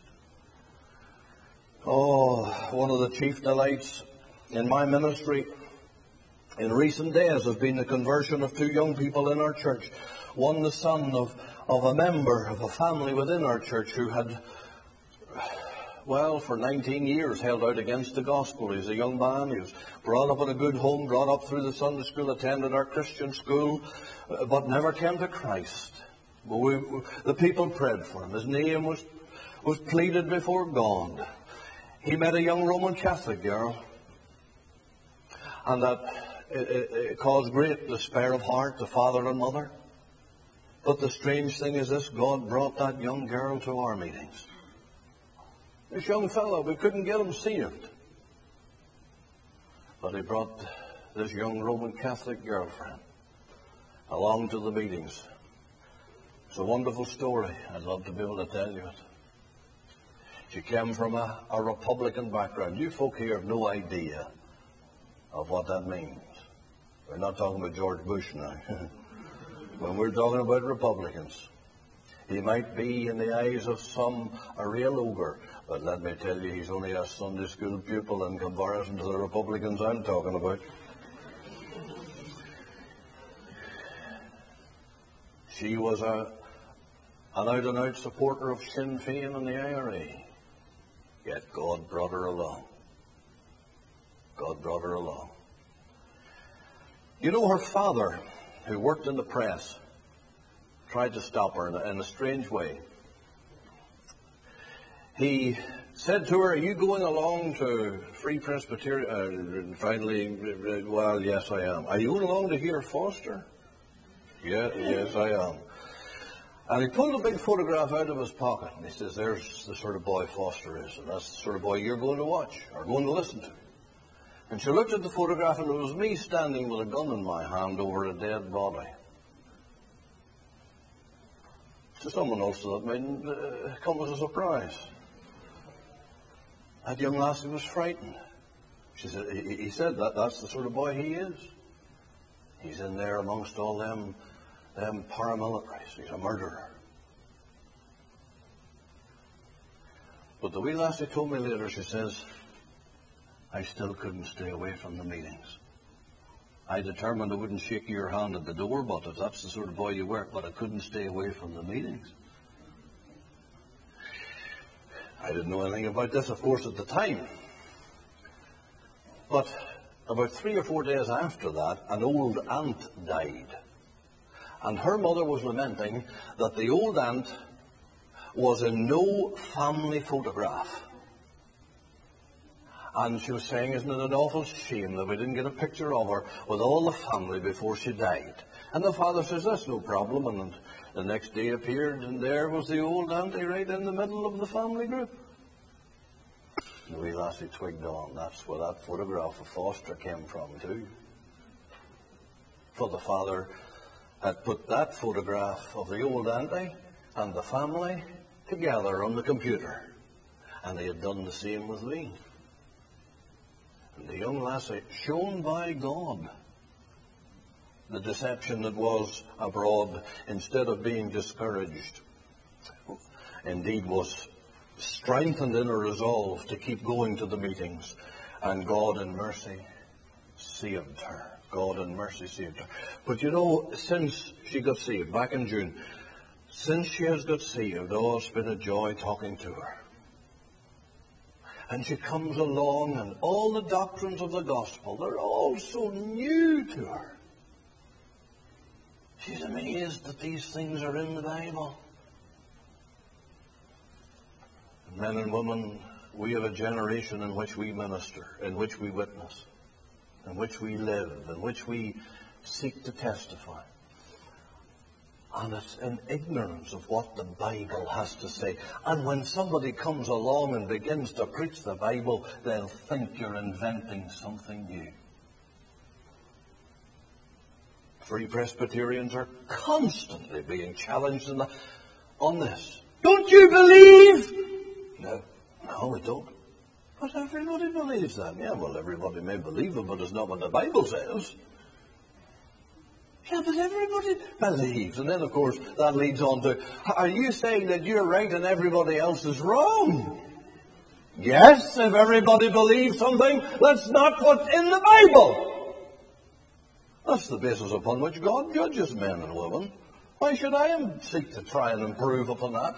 Oh, one of the chief delights in my ministry in recent days has been the conversion of two young people in our church. One, the son of, of a member of a family within our church who had, well, for nineteen years held out against the gospel. He was a young man. He was brought up in a good home, brought up through the Sunday school, attended our Christian school, but never came to Christ. We, we, the people prayed for him. His name was, was pleaded before God. He met a young Roman Catholic girl, and that it, it, it caused great despair of heart to father and mother. But the strange thing is this, God brought that young girl to our meetings. This young fellow, we couldn't get him saved. But he brought this young Roman Catholic girlfriend along to the meetings. It's a wonderful story. I'd love to be able to tell you it. She came from a, a Republican background. You folk here have no idea of what that means. We're not talking about George Bush now. When we're talking about Republicans, he might be in the eyes of some a real ogre, but let me tell you, he's only a Sunday school pupil in comparison to the Republicans I'm talking about. She was a an out-and-out supporter of Sinn Féin and the I R A, yet God brought her along. God brought her along. You know, her father, who worked in the press, tried to stop her in a, in a strange way. He said to her, are you going along to Free Presbyterian? Uh, finally, well, yes, I am. Are you going along to hear Foster? Yeah, yes, I am. And he pulled a big photograph out of his pocket, and he says, there's the sort of boy Foster is, and that's the sort of boy you're going to watch, or going to listen to. And she looked at the photograph, and it was me standing with a gun in my hand over a dead body. To someone else that might uh, come as a surprise. That young lassie was frightened. She said, he, he said that that's the sort of boy he is. He's in there amongst all them, them paramilitaries. He's a murderer. But the wee lassie told me later, she says, I still couldn't stay away from the meetings. I determined I wouldn't shake your hand at the door, but if that's the sort of boy you were, but I couldn't stay away from the meetings. I didn't know anything about this, of course, at the time. But about three or four days after that, an old aunt died. And her mother was lamenting that the old aunt was in no family photograph. And she was saying, isn't it an awful shame that we didn't get a picture of her with all the family before she died? And the father says, that's no problem. And the next day appeared, and there was the old auntie right in the middle of the family group. And the wee lassie twigged on. That's where that photograph of Foster came from, too. For the father had put that photograph of the old auntie and the family together on the computer. And they had done the same with me. And the young lassie, shown by God, the deception that was abroad, instead of being discouraged, indeed was strengthened in her resolve to keep going to the meetings. And God in mercy saved her. God in mercy saved her. But you know, since she got saved, back in June, since she has got saved, oh, it's been a joy talking to her. And she comes along, and all the doctrines of the gospel, they're all so new to her. She's amazed that these things are in the Bible. Men and women, we have a generation in which we minister, in which we witness, in which we live, in which we seek to testify. And it's in ignorance of what the Bible has to say. And when somebody comes along and begins to preach the Bible, they'll think you're inventing something new. Free Presbyterians are constantly being challenged in the, on this. Don't you believe? No, no, we don't. But everybody believes that. Yeah, well, everybody may believe it, but it's not what the Bible says. Yeah, but everybody believes. And then, of course, that leads on to, are you saying that you're right and everybody else is wrong? Yes, if everybody believes something that's not what's in the Bible. That's the basis upon which God judges men and women. Why should I seek to try and improve upon that?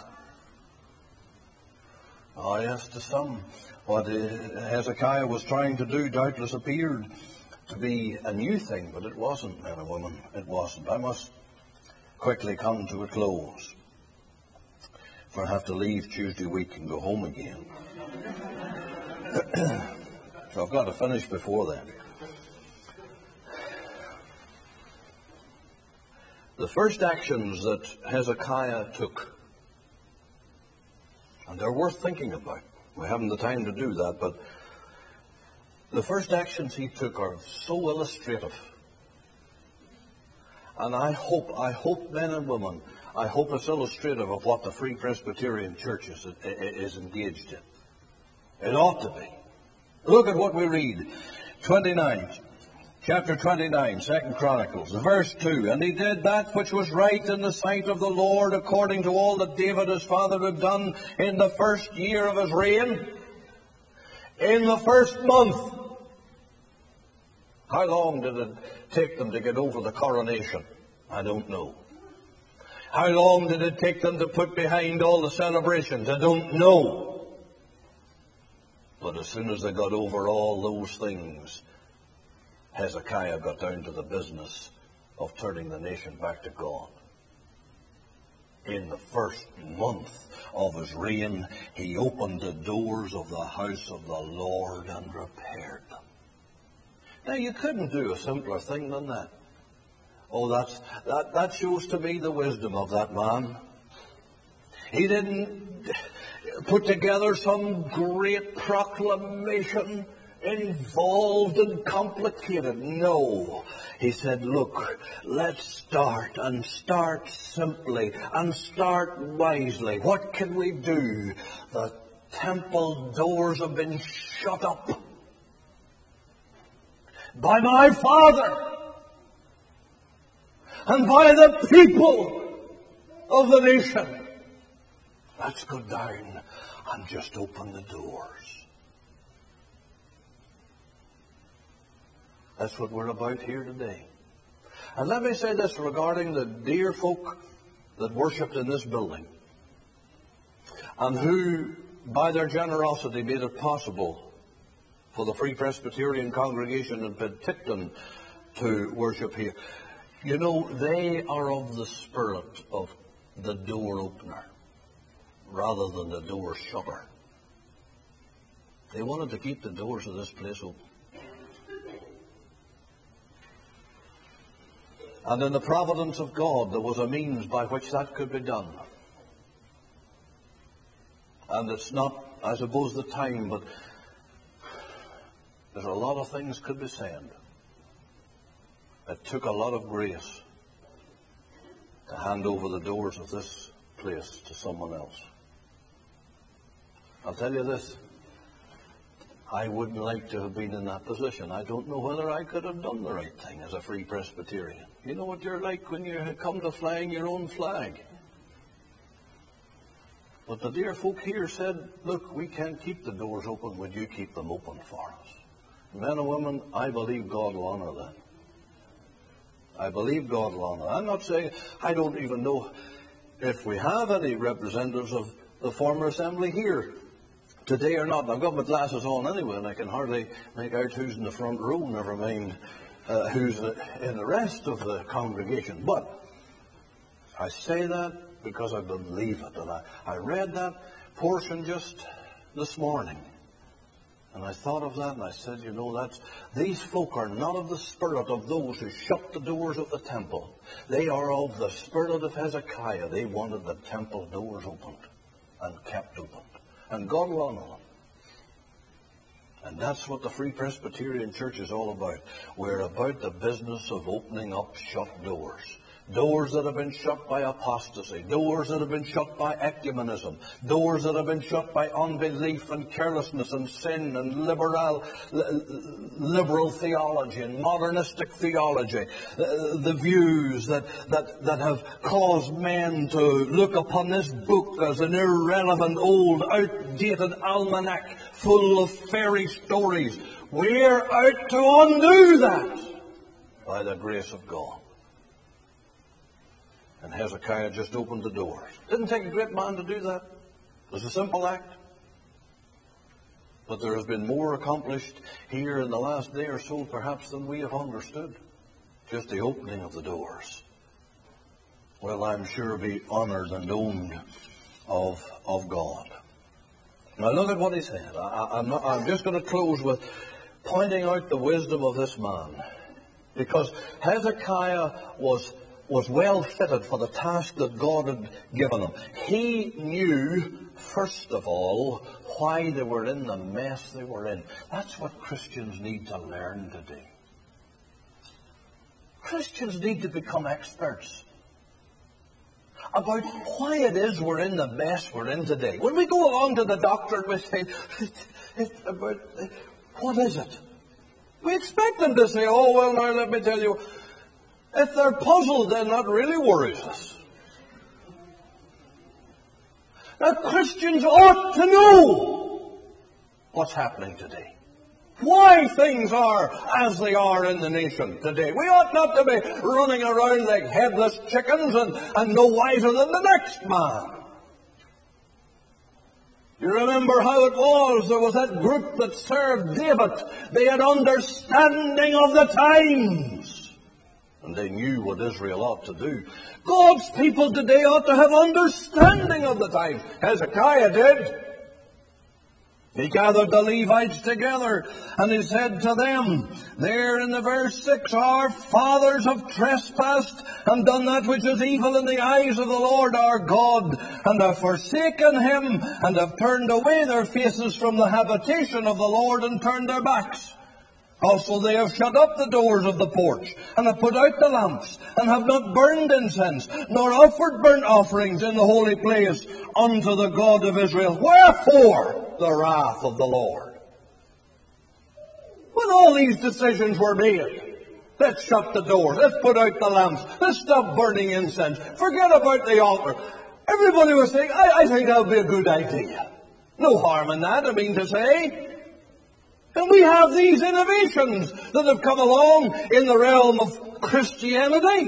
Oh, yes, to some, what Hezekiah was trying to do doubtless appeared to be a new thing, but it wasn't, men and women. It wasn't. I must quickly come to a close, for I have to leave Tuesday week and go home again. So I've got to finish before then. The first actions that Hezekiah took, and they're worth thinking about. We haven't the time to do that, but the first actions he took are so illustrative. And I hope, I hope men and women, I hope it's illustrative of what the Free Presbyterian Church is, is engaged in. It ought to be. Look at what we read. twenty-nine. Chapter twenty-nine, Second Chronicles, verse two. And he did that which was right in the sight of the Lord, according to all that David his father had done in the first year of his reign, in the first month. How long did it take them to get over the coronation? I don't know. How long did it take them to put behind all the celebrations? I don't know. But as soon as they got over all those things, Hezekiah got down to the business of turning the nation back to God. In the first month of his reign, he opened the doors of the house of the Lord and repaired them. Now, you couldn't do a simpler thing than that. Oh, that's, that, that shows to me the wisdom of that man. He didn't put together some great proclamation involved and complicated. No. He said, look, let's start, and start simply, and start wisely. What can we do? The temple doors have been shut up by my father and by the people of the nation. Let's go down and just open the doors. That's what we're about here today. And let me say this regarding the dear folk that worshipped in this building, and who, by their generosity, made it possible for the Free Presbyterian congregation in Penticton to worship here. You know, they are of the spirit of the door opener rather than the door shutter. They wanted to keep the doors of this place open. And in the providence of God, there was a means by which that could be done. And it's not, I suppose, the time, but there's a lot of things could be said. It took a lot of grace to hand over the doors of this place to someone else. I'll tell you this. I wouldn't like to have been in that position. I don't know whether I could have done the right thing as a Free Presbyterian. You know what you're like when you come to flying your own flag. But the dear folk here said, look, we can't keep the doors open. Would you keep them open for us? Men and women, I believe God will honor that. I believe God will honor that. I'm not saying, I don't even know if we have any representatives of the former assembly here. today or not. And I've got my glasses on anyway, and I can hardly make out who's in the front row, never mind uh, who's in the rest of the congregation. But I say that because I believe it. And I, I read that portion just this morning. And I thought of that and I said, you know, that's, these folk are not of the spirit of those who shut the doors of the temple. They are of the spirit of Hezekiah. They wanted the temple doors opened and kept open. And God will honor them. And that's what the Free Presbyterian Church is all about. We're about the business of opening up shut doors. Doors that have been shut by apostasy. Doors that have been shut by ecumenism. Doors that have been shut by unbelief and carelessness and sin and liberal, liberal theology and modernistic theology. The, the views that, that, that have caused men to look upon this book as an irrelevant, old, outdated almanac full of fairy stories. We're out to undo that by the grace of God. And Hezekiah just opened the doors. Didn't take a great man to do that. It was a simple act. But there has been more accomplished here in the last day or so, perhaps, than we have understood. Just the opening of the doors will, I'm sure, be honored and owned of, of God. Now look at what he said. I, I'm, not, I'm just going to close with pointing out the wisdom of this man. Because Hezekiah was was well fitted for the task that God had given him. He knew, first of all, why they were in the mess they were in. That's what Christians need to learn to do. Christians need to become experts about why it is we're in the mess we're in today. When we go along to the doctor and we say, it's about, what is it? We expect them to say, oh, well, now let me tell you. If they're puzzled, then that really worries us. Now, Christians ought to know what's happening today. Why things are as they are in the nation today. We ought not to be running around like headless chickens and, and no wiser than the next man. You remember how it was. There was that group that served David. They had understanding of the times. And they knew what Israel ought to do. God's people today ought to have understanding of the times. Hezekiah did. He gathered the Levites together and he said to them, there in the verse six, our fathers have trespassed and done that which is evil in the eyes of the Lord our God, and have forsaken him, and have turned away their faces from the habitation of the Lord, and turned their backs. Also they have shut up the doors of the porch, and have put out the lamps, and have not burned incense, nor offered burnt offerings in the holy place unto the God of Israel. Wherefore the wrath of the Lord? When all these decisions were made, let's shut the doors, let's put out the lamps, let's stop burning incense, forget about the altar. Everybody was saying, I, I think that would be a good idea. No harm in that, I mean to say. And we have these innovations that have come along in the realm of Christianity.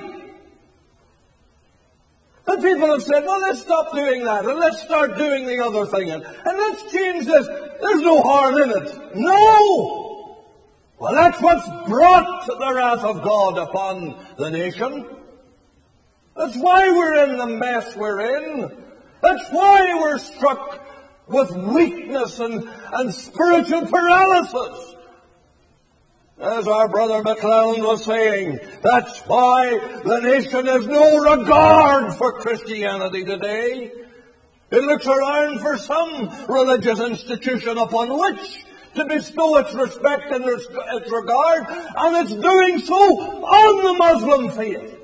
And people have said, well, let's stop doing that, and let's start doing the other thing, and, and let's change this. There's no harm in it. No! Well, that's what's brought the wrath of God upon the nation. That's why we're in the mess we're in. That's why we're struck with weakness and, and spiritual paralysis. As our brother McClellan was saying, that's why the nation has no regard for Christianity today. It looks around for some religious institution upon which to bestow its respect and its regard, and it's doing so on the Muslim faith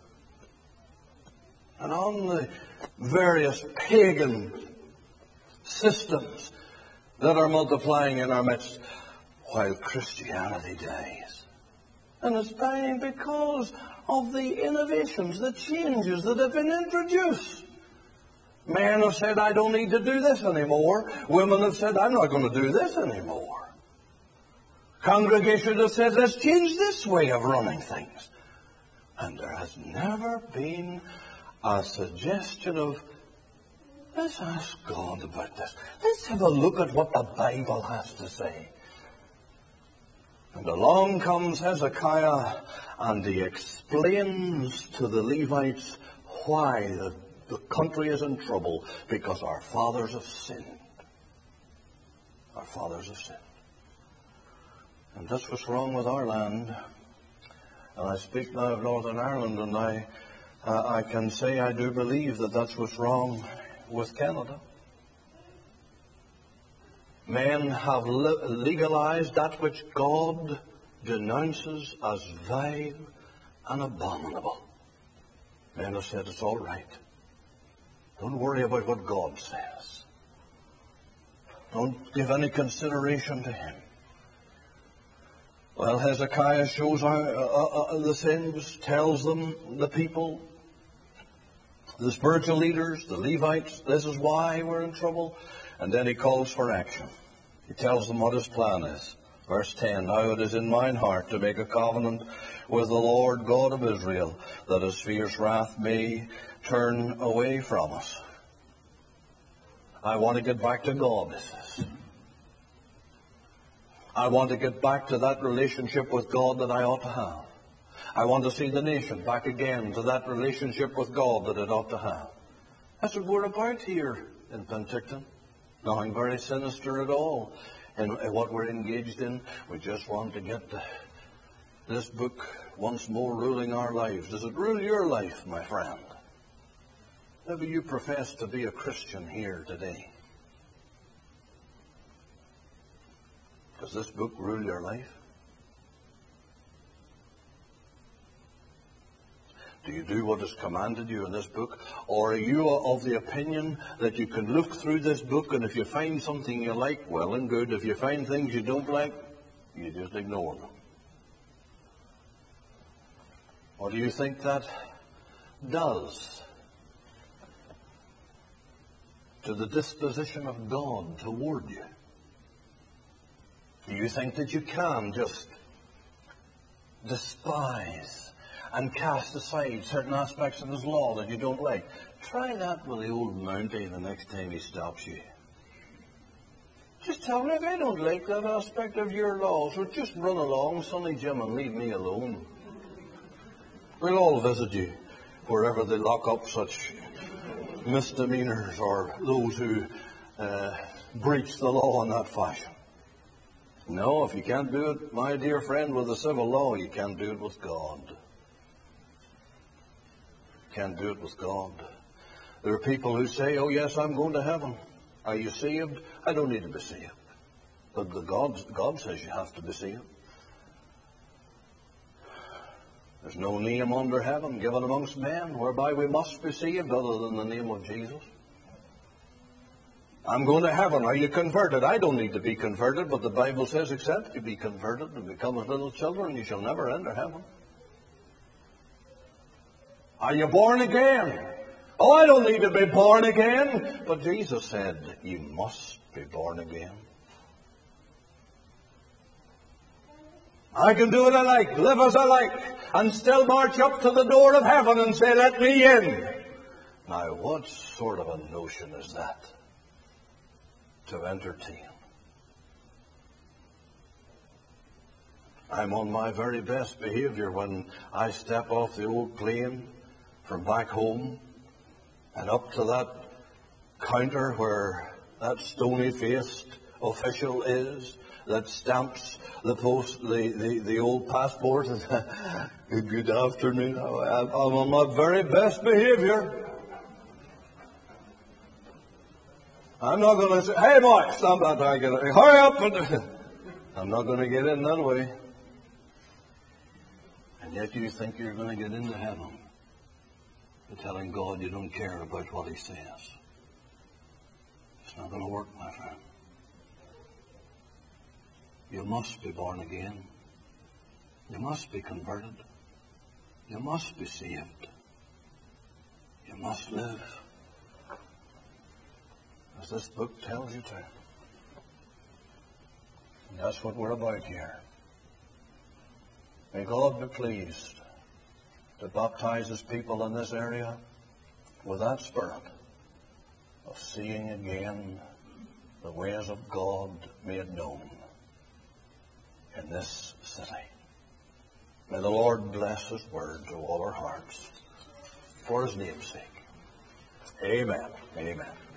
and on the various pagan systems that are multiplying in our midst, while Christianity dies. And it's dying because of the innovations, the changes that have been introduced. Men have said, I don't need to do this anymore. Women have said, I'm not going to do this anymore. Congregations have said, let's change this way of running things. And there has never been a suggestion of, Let's ask God about this. Let's have a look at what the Bible has to say. And along comes Hezekiah, and he explains to the Levites why the, the country is in trouble, because our fathers have sinned. Our fathers have sinned. And that's what's wrong with our land. And I speak now of Northern Ireland, and I, uh, I can say I do believe that that's what's wrong with Canada. Men have le- legalized that which God denounces as vile and abominable. Men have said it's all right. Don't worry about what God says. Don't give any consideration to him. Well, Hezekiah shows how, uh, uh, the sins, tells them, the people, the spiritual leaders, the Levites, this is why we're in trouble. And then he calls for action. He tells them what his plan is. Verse ten, now it is in mine heart to make a covenant with the Lord God of Israel, that his fierce wrath may turn away from us. I want to get back to God, this is. I want to get back to that relationship with God that I ought to have. I want to see the nation back again to that relationship with God that it ought to have. That's what we're about here in Penticton. Nothing very sinister at all in what we're engaged in. We just want to get the, this book once more ruling our lives. Does it rule your life, my friend? Maybe you profess to be a Christian here today. Does this book rule your life? Do you do what is commanded you in this book? Or are you of the opinion that you can look through this book, and if you find something you like, well and good. If you find things you don't like, you just ignore them. What do you think that does to the disposition of God toward you? Do you think that you can just despise and cast aside certain aspects of his law that you don't like? Try that with the old Mountie the next time he stops you. Just tell him, if I don't like that aspect of your law, so just run along, Sonny Jim, and leave me alone. We'll all visit you wherever they lock up such misdemeanors or those who uh, breach the law in that fashion. No, if you can't do it, my dear friend, with the civil law, you can't do it with God. You can't do it with God. There are people who say, oh yes, I'm going to heaven. Are you saved? I don't need to be saved. But the God, God says you have to be saved. There's no name under heaven given amongst men whereby we must be saved other than the name of Jesus. I'm going to heaven. Are you converted? I don't need to be converted, but the Bible says, except you be converted and become as little children, you shall never enter heaven. Are you born again? Oh, I don't need to be born again. But Jesus said, you must be born again. I can do what I like, live as I like, and still march up to the door of heaven and say, let me in. Now, what sort of a notion is that to entertain? I'm on my very best behavior when I step off the old plane from back home and up to that counter where that stony-faced official is that stamps the post, the, the, the old passport. Good afternoon. I'm on my very best behavior. I'm not going to say, hey boy, stop that there, get it. Hurry up. And I'm not going to get in that way. And yet you think you're going to get into heaven by telling God you don't care about what he says. It's not going to work, my friend. You must be born again. You must be converted. You must be saved. You must live as this book tells you to. And that's what we're about here. May God be pleased to baptize his people in this area with that spirit, of seeing again the ways of God made known in this city. May the Lord bless His word to all our hearts for His name's sake. Amen. Amen.